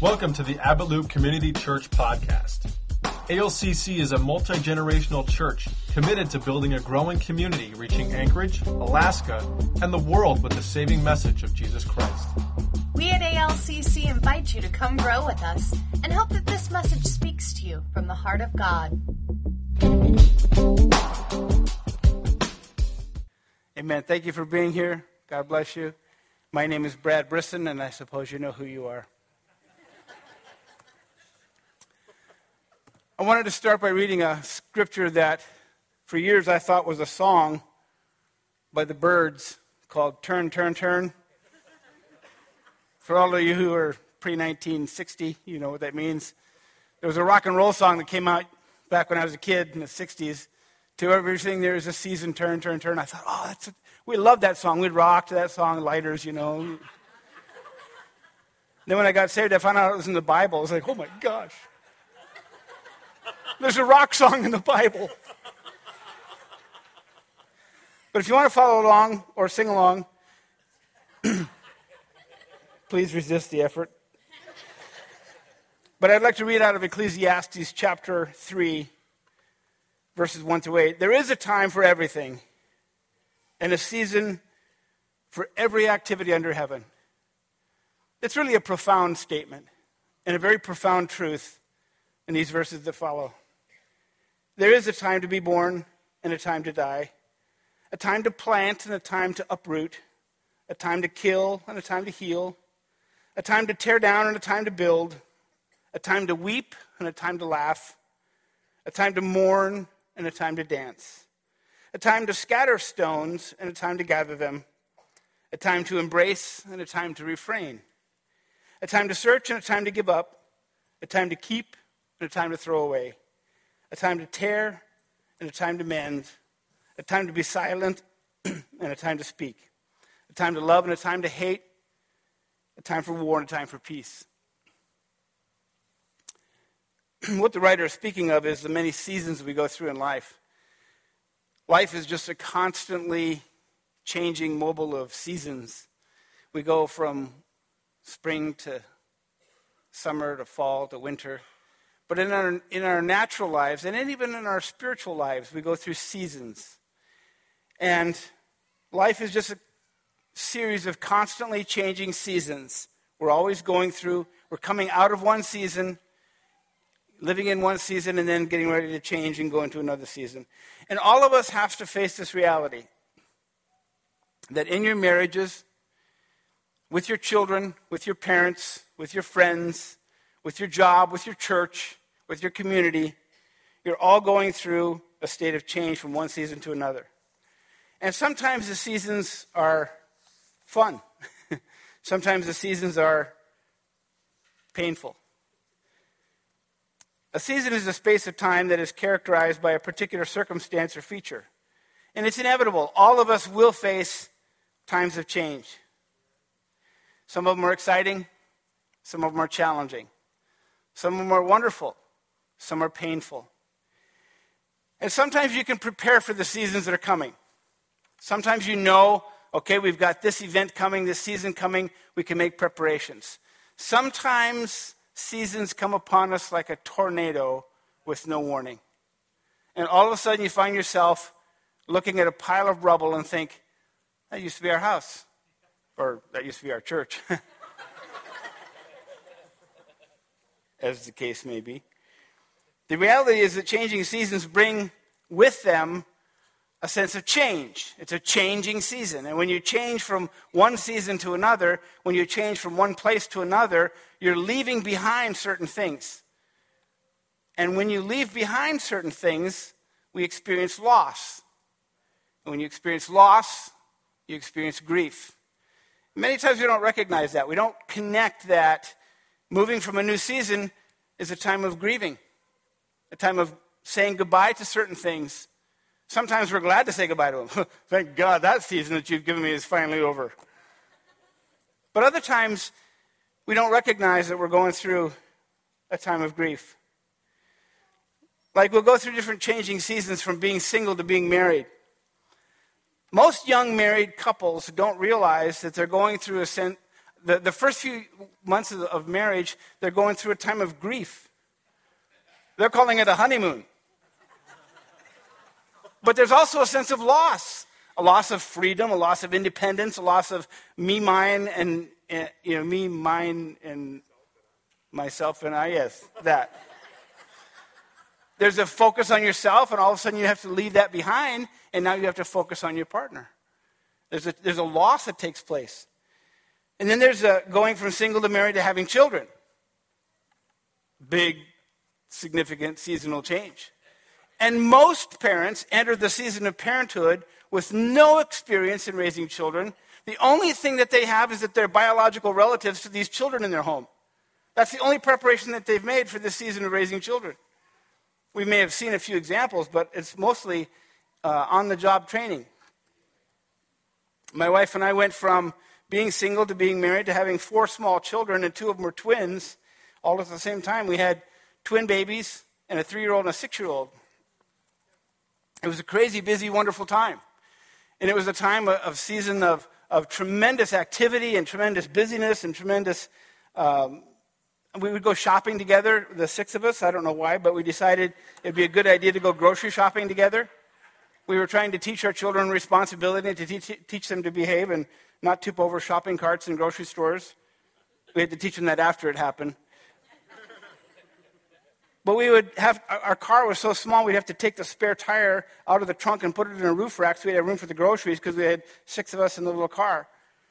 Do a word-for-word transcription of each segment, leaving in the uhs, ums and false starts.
Welcome to the Abbott Loop Community Church podcast. A L C C is a multi-generational church committed to building a growing community reaching Anchorage, Alaska, and the world with the saving message of Jesus Christ. We at A L C C invite you to come grow with us and hope that this message speaks to you from the heart of God. Amen. Thank you for being here. God bless you. My name is Brad Brisson, and I suppose you know who you are. I wanted to start by reading a scripture that for years I thought was a song by the Byrds called Turn, Turn, Turn. For all of you who are pre nineteen sixty, you know what that means. There was a rock and roll song that came out back when I was a kid in the sixties. To everything there is a season, turn, turn, turn. I thought, oh, that's a, we loved that song. We'd rock to that song, lighters, you know. Then when I got saved, I found out it was in the Bible. I was like, oh my gosh. There's a rock song in the Bible. But if you want to follow along or sing along, please resist the effort. But I'd like to read out of Ecclesiastes chapter three, verses one through eight. There is a time for everything, and a season for every activity under heaven. It's really a profound statement, and a very profound truth in these verses that follow. There is a time to be born and a time to die, a time to plant and a time to uproot, a time to kill and a time to heal, a time to tear down and a time to build, a time to weep and a time to laugh, a time to mourn and a time to dance, a time to scatter stones and a time to gather them, a time to embrace and a time to refrain, a time to search and a time to give up, a time to keep and a time to throw away, a time to tear and a time to mend, a time to be silent and a time to speak, a time to love and a time to hate, a time for war and a time for peace. What the writer is speaking of is the many seasons we go through in life. Life is just a constantly changing mobile of seasons. We go from spring to summer to fall to winter. But in our, in our natural lives, and even in our spiritual lives, we go through seasons. And life is just a series of constantly changing seasons. We're always going through, we're coming out of one season, living in one season, and then getting ready to change and go into another season. And all of us have to face this reality, that in your marriages, with your children, with your parents, with your friends, with your job, with your church, with your community, you're all going through a state of change from one season to another. And sometimes the seasons are fun. Sometimes the seasons are painful. A season is a space of time that is characterized by a particular circumstance or feature. And it's inevitable. All of us will face times of change. Some of them are exciting. Some of them are challenging. Some of them are wonderful. Some are painful. And sometimes you can prepare for the seasons that are coming. Sometimes you know, okay, we've got this event coming, this season coming, we can make preparations. Sometimes seasons come upon us like a tornado with no warning. And all of a sudden you find yourself looking at a pile of rubble and think, that used to be our house. Or that used to be our church. As the case may be. The reality is that changing seasons bring with them a sense of change. It's a changing season. And when you change from one season to another, when you change from one place to another, you're leaving behind certain things. And when you leave behind certain things, we experience loss. And when you experience loss, you experience grief. Many times we don't recognize that. We don't connect that moving from a new season is a time of grieving, a time of saying goodbye to certain things. Sometimes we're glad to say goodbye to them. Thank God that season that you've given me is finally over. But other times, we don't recognize that we're going through a time of grief. Like we'll go through different changing seasons from being single to being married. Most young married couples don't realize that they're going through a sen- The, the first few months of, of marriage, they're going through a time of grief. They're calling it a honeymoon. But there's also a sense of loss. A loss of freedom, a loss of independence, a loss of me, mine, and, and you know, me, mine, and myself and I, yes, that. There's a focus on yourself, and all of a sudden you have to leave that behind, and now you have to focus on your partner. There's a, there's a loss that takes place. And then there's a going from single to married to having children. Big, significant seasonal change. And most parents enter the season of parenthood with no experience in raising children. The only thing that they have is that they're biological relatives to these children in their home. That's the only preparation that they've made for this season of raising children. We may have seen a few examples, but it's mostly uh, on-the-job training. My wife and I went from being single to being married to having four small children, and two of them were twins, all at the same time. We had twin babies and a three-year-old and a six-year-old. It was a crazy, busy, wonderful time. And it was a time of, of season of, of tremendous activity and tremendous busyness and tremendous... Um, we would go shopping together, the six of us. I don't know why, but we decided it'd be a good idea to go grocery shopping together. We were trying to teach our children responsibility and to teach, teach them to behave and not tip over shopping carts in grocery stores. We had to teach them that after it happened. But we would have, our car was so small, we'd have to take the spare tire out of the trunk and put it in a roof rack so we'd have room for the groceries because we had six of us in the little car.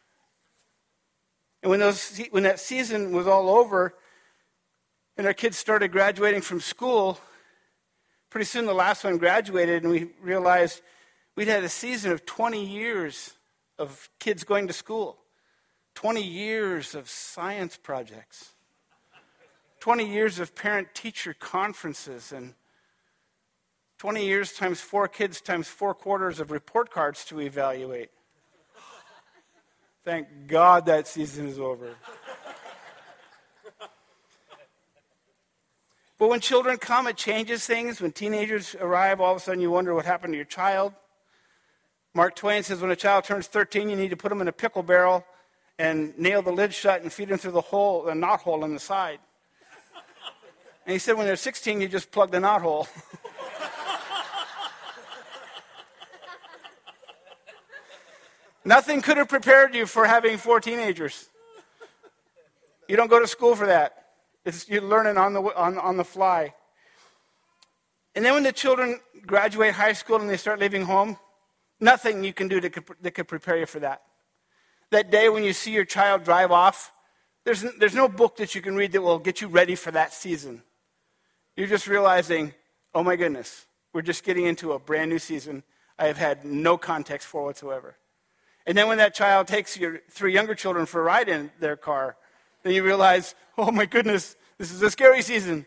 And when those, when that season was all over and our kids started graduating from school, pretty soon the last one graduated and we realized we'd had a season of twenty years of kids going to school, twenty years of science projects, twenty years of parent-teacher conferences, and twenty years times four kids times four quarters of report cards to evaluate. Thank God that season is over. But when children come, it changes things. When teenagers arrive, all of a sudden you wonder what happened to your child. Mark Twain says when a child turns thirteen, you need to put them in a pickle barrel and nail the lid shut and feed them through the hole, the knot hole in the side. And he said when they're sixteen, you just plug the knot hole. Nothing could have prepared you for having four teenagers. You don't go to school for that. It's, you're learning on the, on, on the fly. And then when the children graduate high school and they start leaving home, nothing you can do that could, that could prepare you for that. That day when you see your child drive off, there's, there's no book that you can read that will get you ready for that season. You're just realizing, oh my goodness, we're just getting into a brand new season I have had no context for whatsoever. And then when that child takes your three younger children for a ride in their car, then you realize, oh my goodness, this is a scary season.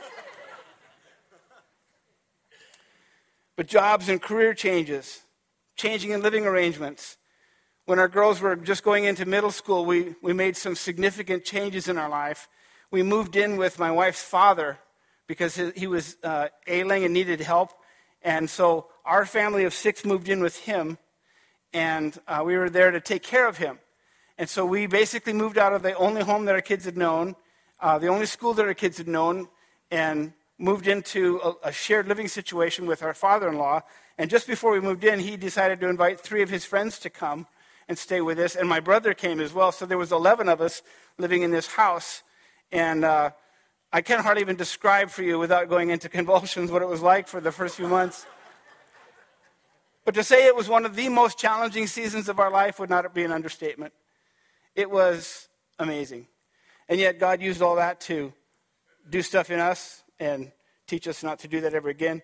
But jobs and career changes, changing in living arrangements. When our girls were just going into middle school, we, we made some significant changes in our life. We moved in with my wife's father because he, he was uh, ailing and needed help. And so our family of six moved in with him, and uh, we were there to take care of him. And so we basically moved out of the only home that our kids had known, uh, the only school that our kids had known, and moved into a, a shared living situation with our father-in-law. And just before we moved in, he decided to invite three of his friends to come and stay with us. And my brother came as well. So there was eleven of us living in this house. And uh, I can't hardly even describe for you without going into convulsions what it was like for the first few months. But to say it was one of the most challenging seasons of our life would not be an understatement. It was amazing. And yet God used all that to do stuff in us and teach us not to do that ever again.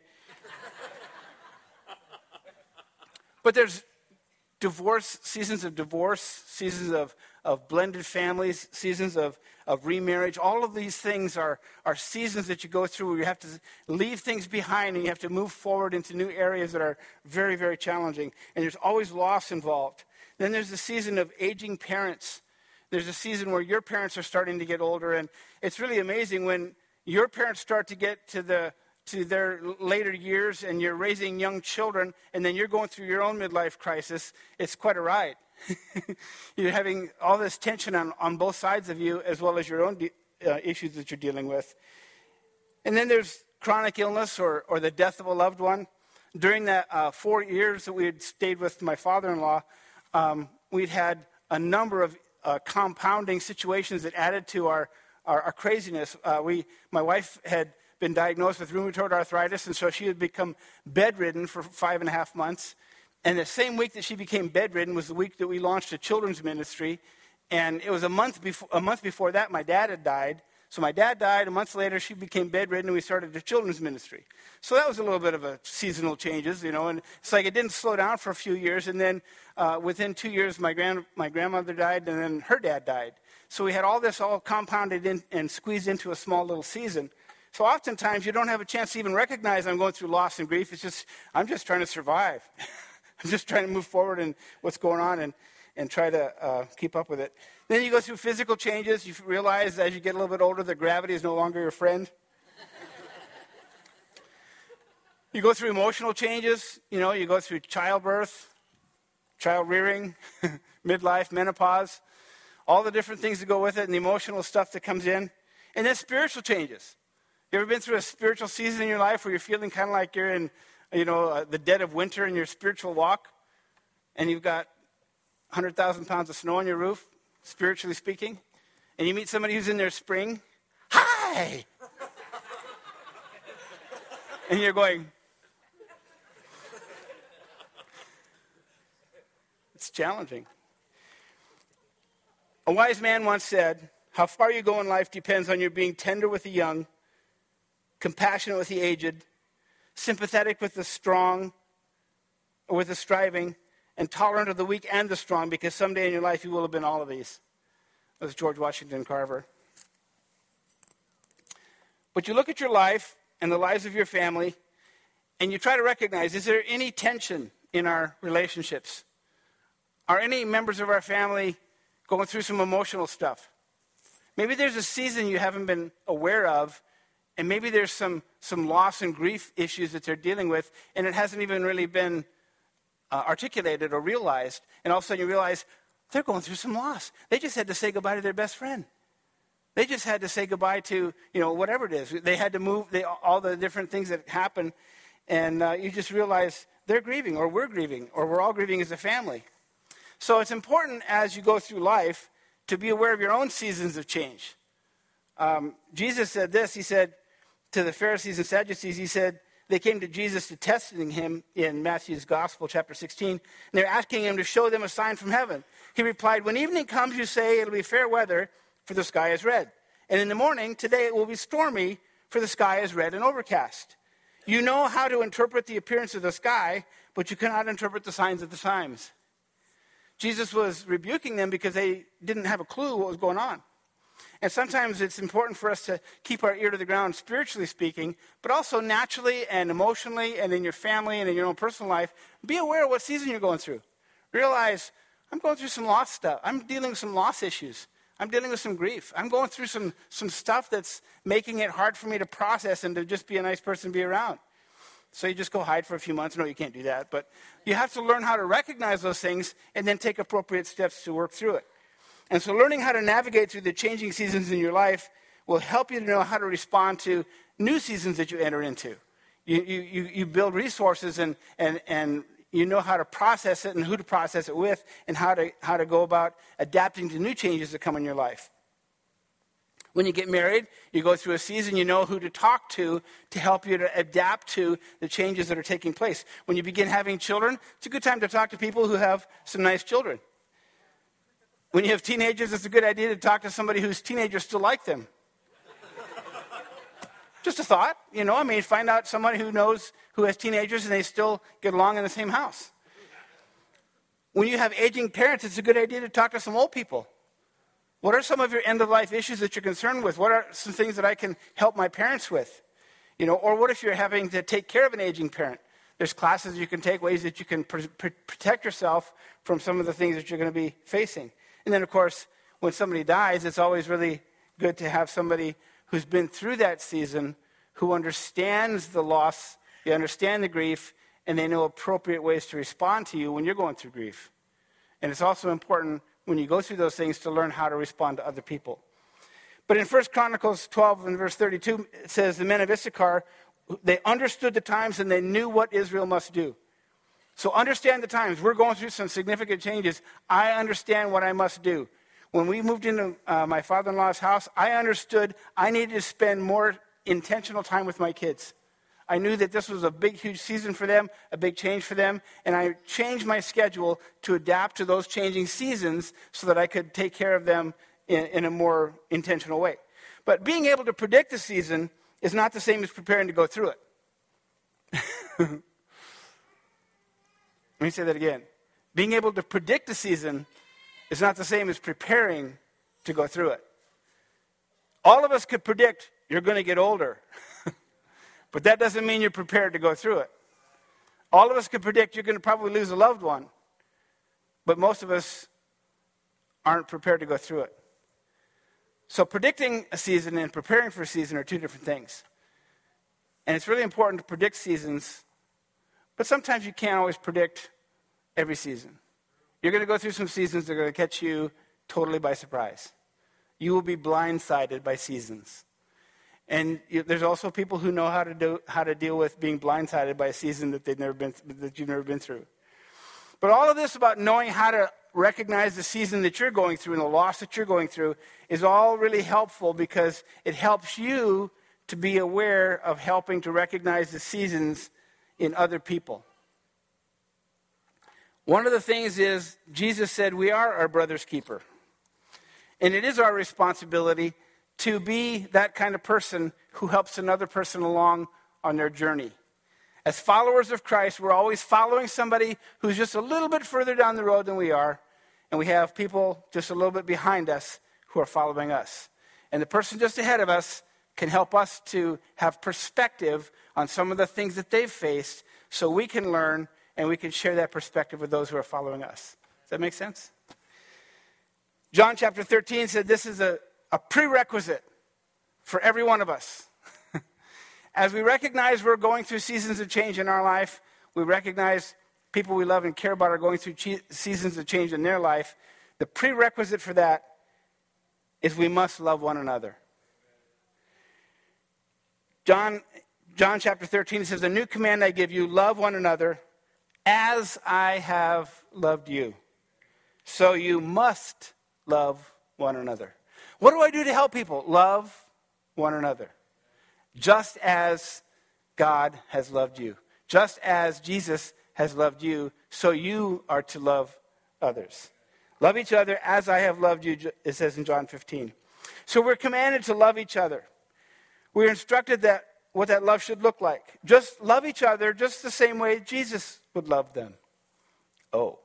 But there's divorce, seasons of divorce, seasons of, of blended families, seasons of, of remarriage. All of these things are, are seasons that you go through where you have to leave things behind and you have to move forward into new areas that are very, very challenging. And there's always loss involved. Then there's the season of aging parents. There's a season where your parents are starting to get older. And it's really amazing when your parents start to get to the to their later years and you're raising young children and then you're going through your own midlife crisis, it's quite a ride. You're having all this tension on, on both sides of you as well as your own de- uh, issues that you're dealing with. And then there's chronic illness or, or the death of a loved one. During that uh, four years that we had stayed with my father-in-law, um, we'd had a number of uh, compounding situations that added to our, our, our craziness. Uh, we, my wife had been diagnosed with rheumatoid arthritis, and so she had become bedridden for five and a half months. And the same week that she became bedridden was the week that we launched a children's ministry. And it was a month before, a month before that, my dad had died. So my dad died. A month later, she became bedridden, and we started the children's ministry. So that was a little bit of a seasonal changes, you know. And it's like it didn't slow down for a few years. And then uh, within two years, my grand my grandmother died, and then her dad died. So we had all this all compounded in and squeezed into a small little season. So oftentimes, you don't have a chance to even recognize I'm going through loss and grief. It's just, I'm just trying to survive. I'm just trying to move forward in what's going on and, and try to uh, keep up with it. Then you go through physical changes. You realize as you get a little bit older that gravity is no longer your friend. You go through emotional changes. You know, you go through childbirth, child rearing, midlife, menopause, all the different things that go with it and the emotional stuff that comes in. And then spiritual changes. You ever been through a spiritual season in your life where you're feeling kind of like you're in, you know, uh, the dead of winter in your spiritual walk, and you've got one hundred thousand pounds of snow on your roof, spiritually speaking, and you meet somebody who's in their spring, hi! And you're going, it's challenging. A wise man once said, how far you go in life depends on your being tender with the young, compassionate with the aged, sympathetic with the strong or with the striving, and tolerant of the weak and the strong, because someday in your life you will have been all of these. That was George Washington Carver. But you look at your life and the lives of your family, and you try to recognize, is there any tension in our relationships? Are any members of our family going through some emotional stuff? Maybe there's a season you haven't been aware of, and maybe there's some, some loss and grief issues that they're dealing with, and it hasn't even really been uh, articulated or realized. And all of a sudden you realize they're going through some loss. They just had to say goodbye to their best friend. They just had to say goodbye to, you know, whatever it is. They had to move, they, all the different things that happen, and uh, you just realize they're grieving, or we're grieving, or we're all grieving as a family. So it's important as you go through life to be aware of your own seasons of change. Um, Jesus said this, he said, to the Pharisees and Sadducees, he said, they came to Jesus to testing him in Matthew's Gospel, chapter sixteen, and they're asking him to show them a sign from heaven. He replied, when evening comes, you say it'll be fair weather, for the sky is red. And in the morning, today it will be stormy, for the sky is red and overcast. You know how to interpret the appearance of the sky, but you cannot interpret the signs of the times. Jesus was rebuking them because they didn't have a clue what was going on. And sometimes it's important for us to keep our ear to the ground, spiritually speaking, but also naturally and emotionally and in your family and in your own personal life. Be aware of what season you're going through. Realize, I'm going through some loss stuff. I'm dealing with some loss issues. I'm dealing with some grief. I'm going through some, some stuff that's making it hard for me to process and to just be a nice person to be around. So you just go hide for a few months. No, you can't do that. But you have to learn how to recognize those things and then take appropriate steps to work through it. And so learning how to navigate through the changing seasons in your life will help you to know how to respond to new seasons that you enter into. You, you, you build resources and, and, and you know how to process it and who to process it with and how to, how to go about adapting to new changes that come in your life. When you get married, you go through a season, you know who to talk to to help you to adapt to the changes that are taking place. When you begin having children, it's a good time to talk to people who have some nice children. When you have teenagers, it's a good idea to talk to somebody whose teenagers still like them. Just a thought, you know, I mean, find out somebody who knows, who has teenagers and they still get along in the same house. When you have aging parents, it's a good idea to talk to some old people. What are some of your end-of-life issues that you're concerned with? What are some things that I can help my parents with? You know, or what if you're having to take care of an aging parent? There's classes you can take, ways that you can pr- pr- protect yourself from some of the things that you're going to be facing. And then, of course, when somebody dies, it's always really good to have somebody who's been through that season who understands the loss, they understand the grief, and they know appropriate ways to respond to you when you're going through grief. And it's also important when you go through those things to learn how to respond to other people. But in First Chronicles twelve and verse thirty-two, it says, the men of Issachar, they understood the times and they knew what Israel must do. So understand the times. We're going through some significant changes. I understand what I must do. When we moved into uh, my father-in-law's house, I understood I needed to spend more intentional time with my kids. I knew that this was a big, huge season for them, a big change for them, and I changed my schedule to adapt to those changing seasons so that I could take care of them in, in a more intentional way. But being able to predict the season is not the same as preparing to go through it. Let me say that again. Being able to predict the season is not the same as preparing to go through it. All of us could predict you're going to get older. But that doesn't mean you're prepared to go through it. All of us could predict you're going to probably lose a loved one. But most of us aren't prepared to go through it. So predicting a season and preparing for a season are two different things. And it's really important to predict seasons. But sometimes you can't always predict every season. You're going to go through some seasons that are going to catch you totally by surprise. You will be blindsided by seasons. And you, there's also people who know how to do how to deal with being blindsided by a season that they've never been that you've never been through. But all of this about knowing how to recognize the season that you're going through and the loss that you're going through is all really helpful because it helps you to be aware of helping to recognize the seasons in other people. One of the things is Jesus said we are our brother's keeper. And it is our responsibility to be that kind of person who helps another person along on their journey. As followers of Christ, we're always following somebody who's just a little bit further down the road than we are, and we have people just a little bit behind us who are following us. And the person just ahead of us can help us to have perspective on some of the things that they've faced so we can learn and we can share that perspective with those who are following us. Does that make sense? John chapter thirteen said this is a A prerequisite for every one of us. As we recognize we're going through seasons of change in our life, we recognize people we love and care about are going through che- seasons of change in their life, the prerequisite for that is we must love one another. John, John chapter thirteen says, a new command I give you, love one another as I have loved you. So you must love one another. What do I do to help people? Love one another. Just as God has loved you. Just as Jesus has loved you, so you are to love others. Love each other as I have loved you, it says in John fifteen. So we're commanded to love each other. We're instructed that what that love should look like. Just love each other just the same way Jesus would love them. Oh.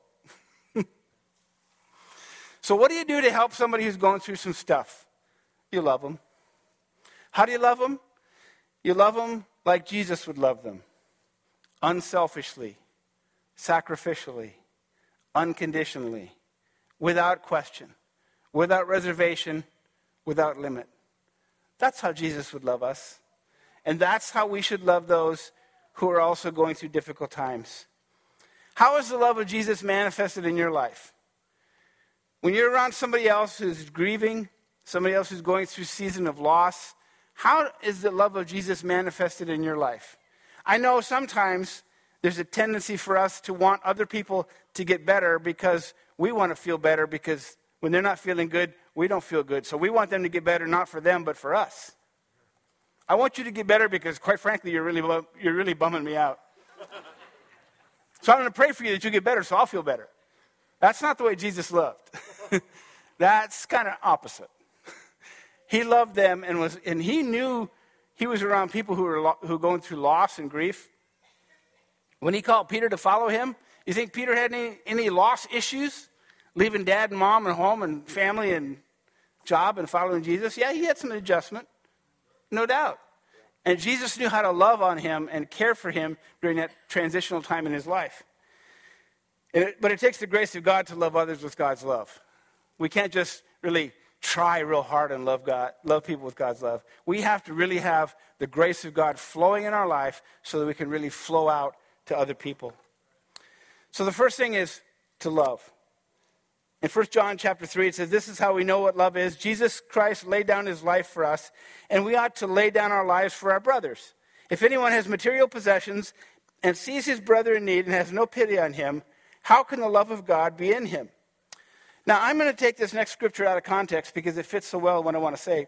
So what do you do to help somebody who's going through some stuff? You love them. How do you love them? You love them like Jesus would love them. Unselfishly, sacrificially, unconditionally, without question, without reservation, without limit. That's how Jesus would love us. And that's how we should love those who are also going through difficult times. How is the love of Jesus manifested in your life? When you're around somebody else who's grieving, somebody else who's going through a season of loss, how is the love of Jesus manifested in your life? I know sometimes there's a tendency for us to want other people to get better because we want to feel better because when they're not feeling good, we don't feel good. So we want them to get better, not for them, but for us. I want you to get better because, quite frankly, you're really, you're really bumming me out. So I'm going to pray for you that you get better so I'll feel better. That's not the way Jesus loved. That's kind of opposite. He loved them and was, and he knew he was around people who were who were going through loss and grief. When he called Peter to follow him, you think Peter had any, any loss issues? Leaving dad and mom and home and family and job and following Jesus? Yeah, he had some adjustment, no doubt. And Jesus knew how to love on him and care for him during that transitional time in his life. It, but it takes the grace of God to love others with God's love. We can't just really try real hard and love God, love people with God's love. We have to really have the grace of God flowing in our life so that we can really flow out to other people. So the first thing is to love. In First John chapter three, it says, this is how we know what love is. Jesus Christ laid down his life for us, and we ought to lay down our lives for our brothers. If anyone has material possessions and sees his brother in need and has no pity on him, how can the love of God be in him? Now, I'm going to take this next scripture out of context because it fits so well what I want to say.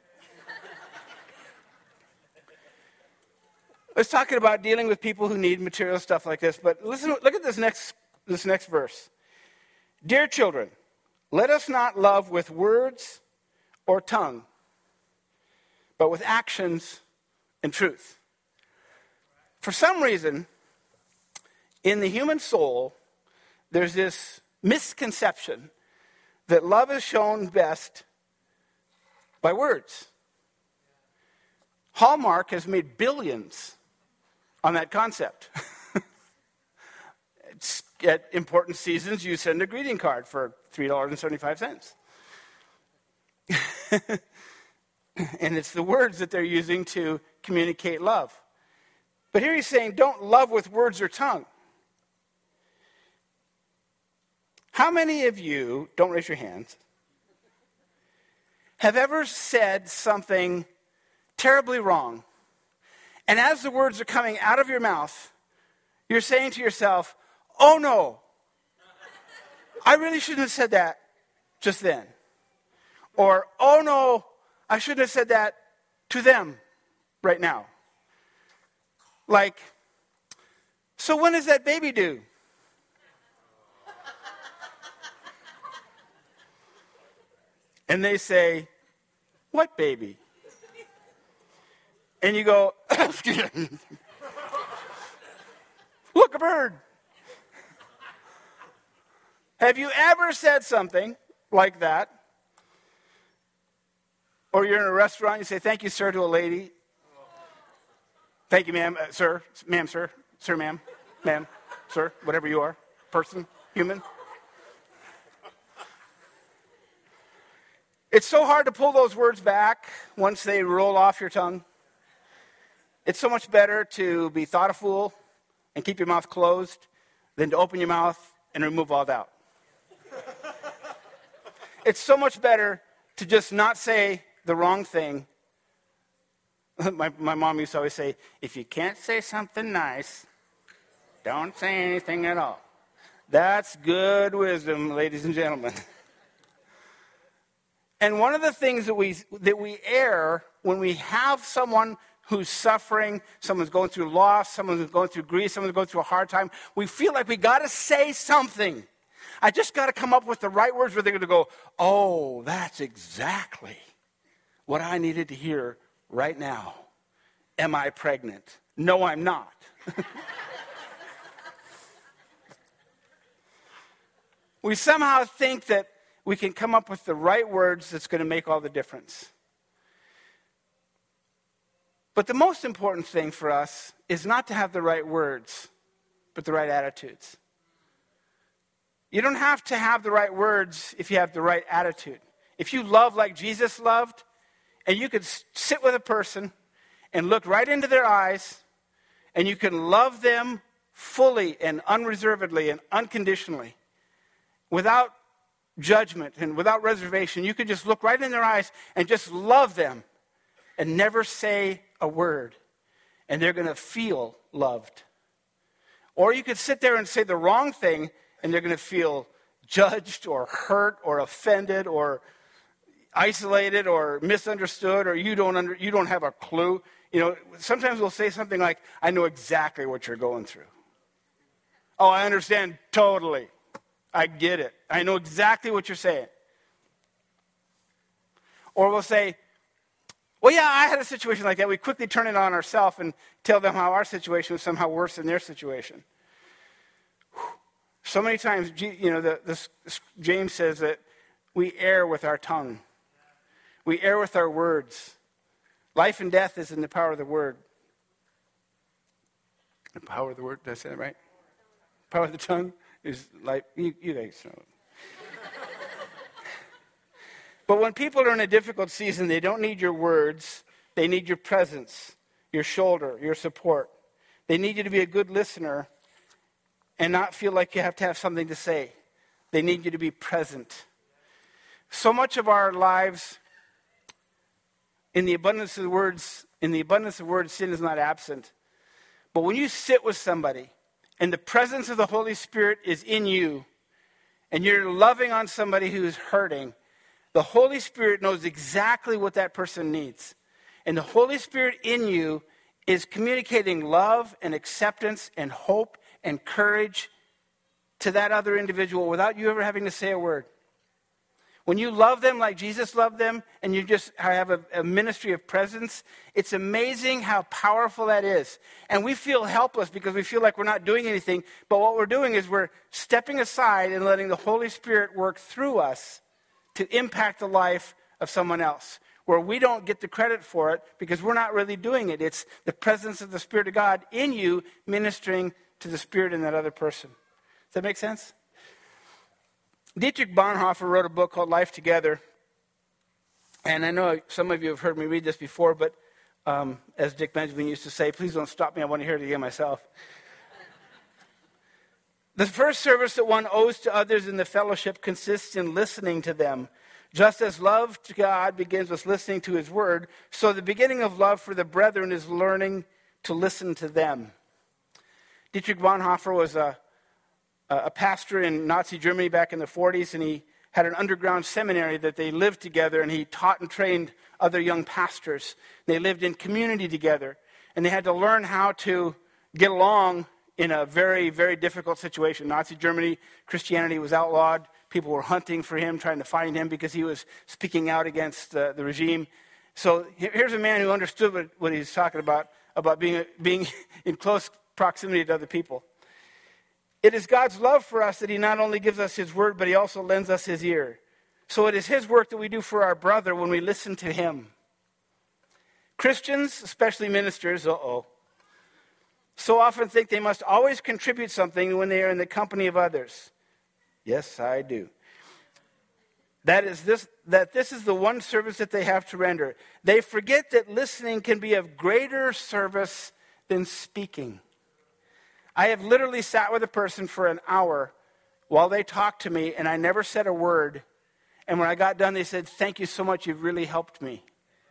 It's talking about dealing with people who need material stuff like this, but listen, look at this next, this next verse. Dear children, let us not love with words or tongue, but with actions and truth. For some reason, in the human soul, there's this misconception that love is shown best by words. Hallmark has made billions on that concept. It's, at important seasons, you send a greeting card for three dollars and seventy-five cents. And it's the words that they're using to communicate love. But here he's saying, don't love with words or tongue. How many of you, don't raise your hands, have ever said something terribly wrong, and as the words are coming out of your mouth, you're saying to yourself, oh no, I really shouldn't have said that just then. Or, oh no, I shouldn't have said that to them right now. Like, so when is that baby due? And they say, what baby? And you go, look, a bird. Have you ever said something like that? Or you're in a restaurant, you say, thank you, sir, to a lady. Thank you, ma'am, uh, sir, ma'am, sir, sir, ma'am, ma'am, sir, whatever you are, person, human. It's so hard to pull those words back once they roll off your tongue. It's so much better to be thoughtful and keep your mouth closed than to open your mouth and remove all doubt. It's so much better to just not say the wrong thing. My, my mom used to always say, if you can't say something nice, don't say anything at all. That's good wisdom, ladies and gentlemen. And one of the things that we that we err when we have someone who's suffering, someone's going through loss, someone's going through grief, someone's going through a hard time, we feel like we got to say something. I just got to come up with the right words where they're going to go, oh, that's exactly what I needed to hear right now. Am I pregnant? No, I'm not. We somehow think that we can come up with the right words that's going to make all the difference. But the most important thing for us is not to have the right words, but the right attitudes. You don't have to have the right words if you have the right attitude. If you love like Jesus loved, and you could sit with a person and look right into their eyes, and you can love them fully and unreservedly and unconditionally, without judgment and without reservation. You could just look right in their eyes and just love them and never say a word, and they're going to feel loved. Or you could sit there and say the wrong thing, and they're going to feel judged or hurt or offended or isolated or misunderstood, or you don't under, you don't have a clue. You know, sometimes we'll say something like, I know exactly what you're going through. Oh, I understand totally. I get it. I know exactly what you're saying. Or we'll say, well, yeah, I had a situation like that. We quickly turn it on ourselves and tell them how our situation was somehow worse than their situation. So many times, you know, the, this, James says that we err with our tongue. We err with our words. Life and death is in the power of the word. The power of the word, did I say that right? Power of the tongue is like, you, you guys know. But when people are in a difficult season, they don't need your words. They need your presence, your shoulder, your support. They need you to be a good listener and not feel like you have to have something to say. They need you to be present. So much of our lives, in the abundance of words, in the abundance of words, sin is not absent. But when you sit with somebody and the presence of the Holy Spirit is in you, and you're loving on somebody who's hurting, the Holy Spirit knows exactly what that person needs. And the Holy Spirit in you is communicating love and acceptance and hope and courage to that other individual without you ever having to say a word. When you love them like Jesus loved them, and you just have a, a ministry of presence, it's amazing how powerful that is. And we feel helpless because we feel like we're not doing anything. But what we're doing is we're stepping aside and letting the Holy Spirit work through us to impact the life of someone else, where we don't get the credit for it because we're not really doing it. It's the presence of the Spirit of God in you ministering to the Spirit in that other person. Does that make sense? Dietrich Bonhoeffer wrote a book called Life Together. And I know some of you have heard me read this before, but um, as Dick Benjamin used to say, please don't stop me. I want to hear it again myself. The first service that one owes to others in the fellowship consists in listening to them. Just as love to God begins with listening to his word, so the beginning of love for the brethren is learning to listen to them. Dietrich Bonhoeffer was a a pastor in Nazi Germany back in the forties, and he had an underground seminary that they lived together, and he taught and trained other young pastors. They lived in community together, and they had to learn how to get along in a very, very difficult situation. Nazi Germany, Christianity was outlawed. People were hunting for him, trying to find him because he was speaking out against uh, the regime. So here's a man who understood what, what he was talking about, about being, being in close proximity to other people. It is God's love for us that he not only gives us his word, but he also lends us his ear. So it is his work that we do for our brother when we listen to him. Christians, especially ministers, uh-oh, so often think they must always contribute something when they are in the company of others. Yes, I do. That is this, that this is the one service that they have to render. They forget that listening can be of greater service than speaking. I have literally sat with a person for an hour while they talked to me, and I never said a word. And when I got done, they said, "Thank you so much. You've really helped me."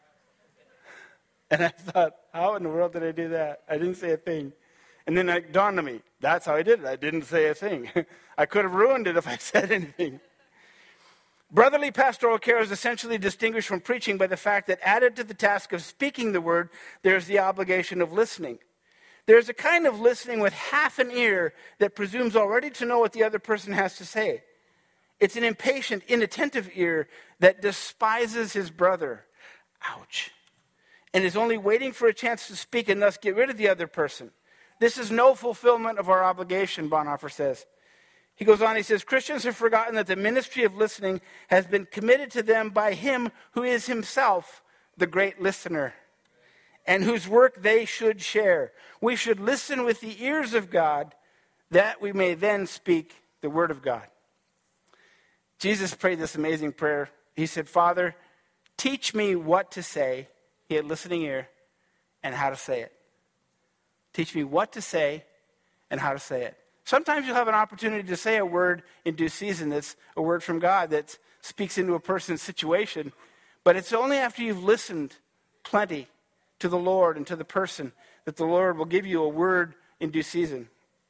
And I thought, how in the world did I do that? I didn't say a thing. And then it dawned on me, that's how I did it. I didn't say a thing. I could have ruined it if I said anything. Brotherly pastoral care is essentially distinguished from preaching by the fact that added to the task of speaking the word, there's the obligation of listening. There's a kind of listening with half an ear that presumes already to know what the other person has to say. It's an impatient, inattentive ear that despises his brother. Ouch. And is only waiting for a chance to speak and thus get rid of the other person. This is no fulfillment of our obligation, Bonhoeffer says. He goes on, he says, Christians have forgotten that the ministry of listening has been committed to them by him who is himself the great listener, and whose work they should share. We should listen with the ears of God, that we may then speak the word of God. Jesus prayed this amazing prayer. He said, Father, teach me what to say, he had listening ear, and how to say it. Teach me what to say and how to say it. Sometimes you'll have an opportunity to say a word in due season that's a word from God that speaks into a person's situation, but it's only after you've listened plenty to the Lord and to the person that the Lord will give you a word in due season.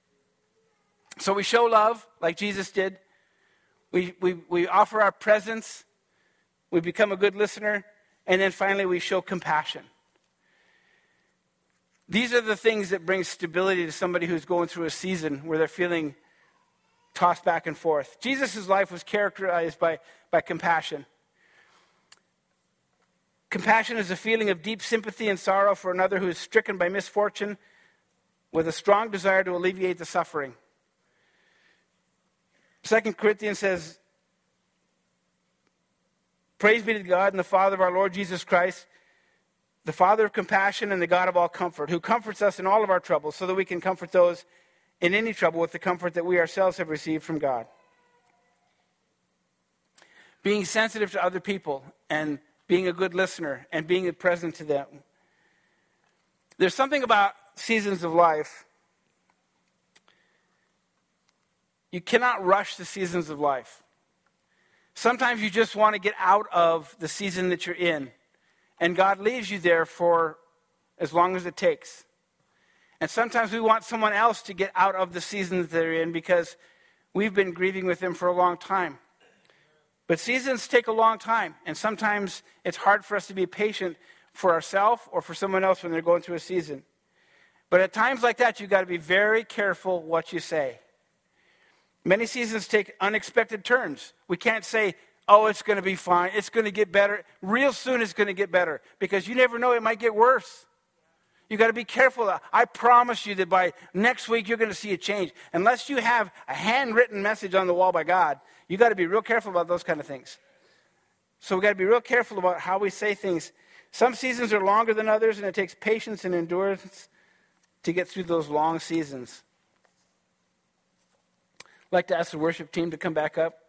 So we show love like Jesus did. We, we, we offer our presence. We become a good listener. And then finally we show compassion. These are the things that bring stability to somebody who's going through a season where they're feeling tossed back and forth. Jesus' life was characterized by, by compassion. Compassion is a feeling of deep sympathy and sorrow for another who is stricken by misfortune with a strong desire to alleviate the suffering. Second Corinthians says, Praise be to God and the Father of our Lord Jesus Christ, the Father of compassion and the God of all comfort, who comforts us in all of our troubles so that we can comfort those in any trouble with the comfort that we ourselves have received from God. being sensitive to other people and being a good listener and being present to them. There's something about seasons of life. You cannot rush the seasons of life. Sometimes you just want to get out of the season that you're in, and God leaves you there for as long as it takes. And sometimes we want someone else to get out of the season that they're in because we've been grieving with them for a long time. But seasons take a long time, and sometimes it's hard for us to be patient for ourselves or for someone else when they're going through a season. But at times like that, you've got to be very careful what you say. Many seasons take unexpected turns. We can't say, oh, it's going to be fine, it's going to get better. Real soon it's going to get better, because you never know, it might get worse. You've got to be careful. I promise you that by next week you're going to see a change. Unless you have a handwritten message on the wall by God, you've got to be real careful about those kind of things. So we've got to be real careful about how we say things. Some seasons are longer than others, and it takes patience and endurance to get through those long seasons. I'd like to ask the worship team to come back up.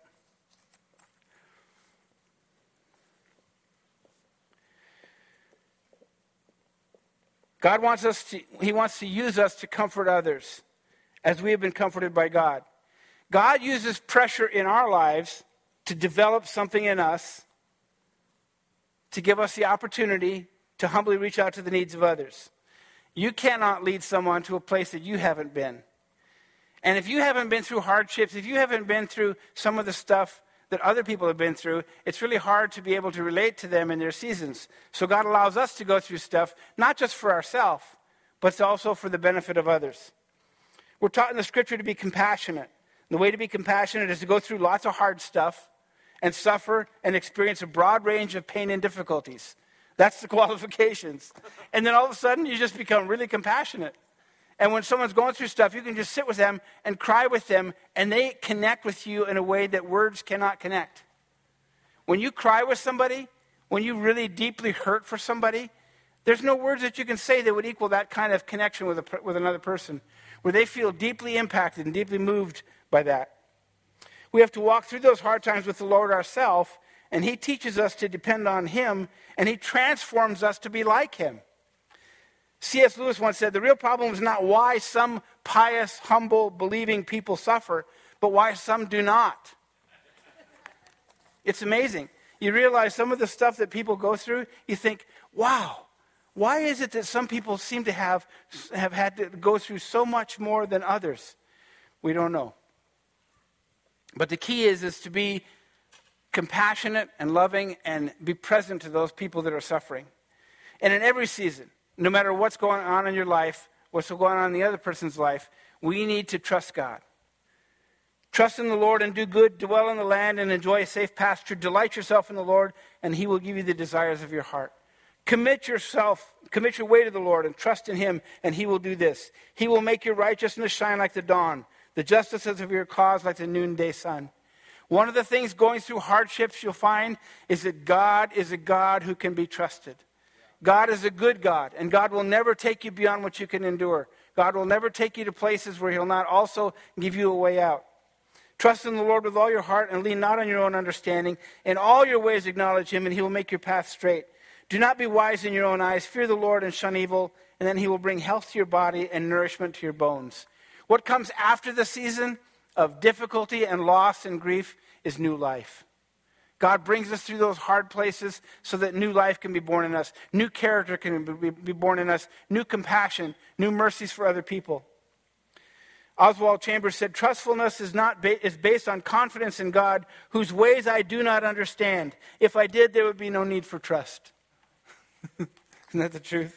God wants us to, he wants to use us to comfort others as we have been comforted by God. God uses pressure in our lives to develop something in us, to give us the opportunity to humbly reach out to the needs of others. You cannot lead someone to a place that you haven't been. And if you haven't been through hardships, if you haven't been through some of the stuff that other people have been through, it's really hard to be able to relate to them in their seasons. So God allows us to go through stuff, not just for ourselves, but also for the benefit of others. We're taught in the scripture to be compassionate. And the way to be compassionate is to go through lots of hard stuff and suffer and experience a broad range of pain and difficulties. That's the qualifications. And then all of a sudden, you just become really compassionate. And when someone's going through stuff, you can just sit with them and cry with them, and they connect with you in a way that words cannot connect. When you cry with somebody, when you really deeply hurt for somebody, there's no words that you can say that would equal that kind of connection with, a, with another person, where they feel deeply impacted and deeply moved by that. We have to walk through those hard times with the Lord ourselves, and he teaches us to depend on him, and he transforms us to be like him. C S Lewis once said, the real problem is not why some pious, humble, believing people suffer, but why some do not. It's amazing. You realize some of the stuff that people go through, you think, wow, why is it that some people seem to have, have had to go through so much more than others? We don't know. But the key is, is to be compassionate and loving and be present to those people that are suffering. And in every season, no matter what's going on in your life, what's going on in the other person's life, we need to trust God. Trust in the Lord and do good, dwell in the land and enjoy a safe pasture. Delight yourself in the Lord, and he will give you the desires of your heart. Commit yourself, commit your way to the Lord and trust in him, and he will do this. He will make your righteousness shine like the dawn, the justices of your cause like the noonday sun. One of the things going through hardships you'll find is that God is a God who can be trusted. God is a good God, and God will never take you beyond what you can endure. God will never take you to places where he'll not also give you a way out. Trust in the Lord with all your heart and lean not on your own understanding. In all your ways acknowledge him, and he will make your path straight. Do not be wise in your own eyes. Fear the Lord and shun evil, and then he will bring health to your body and nourishment to your bones. What comes after the season of difficulty and loss and grief is new life. God brings us through those hard places so that new life can be born in us. New character can be born in us. New compassion, new mercies for other people. Oswald Chambers said, trustfulness is not ba- is based on confidence in God, whose ways I do not understand. If I did, there would be no need for trust. Isn't that the truth?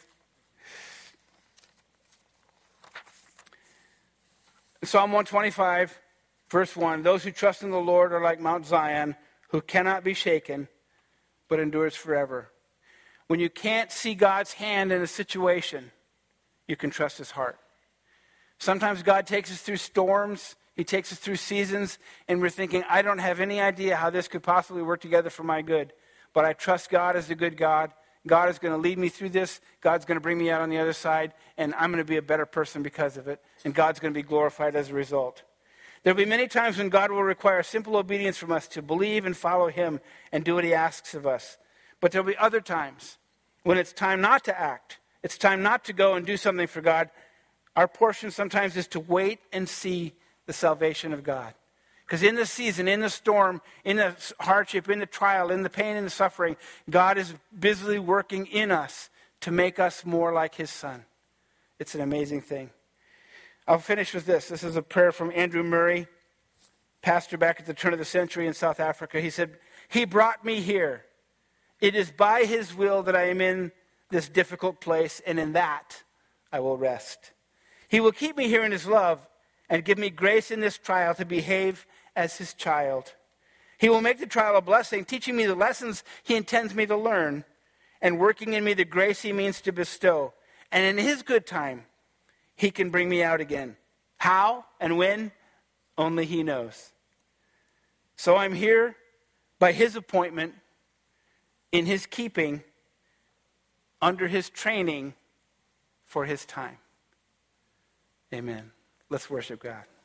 Psalm one twenty-five, verse one, those who trust in the Lord are like Mount Zion, who cannot be shaken, but endures forever. When you can't see God's hand in a situation, you can trust his heart. Sometimes God takes us through storms, he takes us through seasons, and we're thinking, I don't have any idea how this could possibly work together for my good. But I trust God as a good God. God is going to lead me through this. God's going to bring me out on the other side, and I'm going to be a better person because of it. And God's going to be glorified as a result. There will be many times when God will require simple obedience from us to believe and follow him and do what he asks of us. But there will be other times when it's time not to act. It's time not to go and do something for God. Our portion sometimes is to wait and see the salvation of God. Because in the season, in the storm, in the hardship, in the trial, in the pain and the suffering, God is busily working in us to make us more like his Son. It's an amazing thing. I'll finish with this. This is a prayer from Andrew Murray, pastor back at the turn of the century in South Africa. He said, "He brought me here. It is by his will that I am in this difficult place, and in that I will rest. He will keep me here in his love and give me grace in this trial to behave as his child. He will make the trial a blessing, teaching me the lessons he intends me to learn and working in me the grace he means to bestow. And in his good time, he can bring me out again. How and when? Only he knows. So I'm here by his appointment, in his keeping, under his training for his time." Amen. Let's worship God.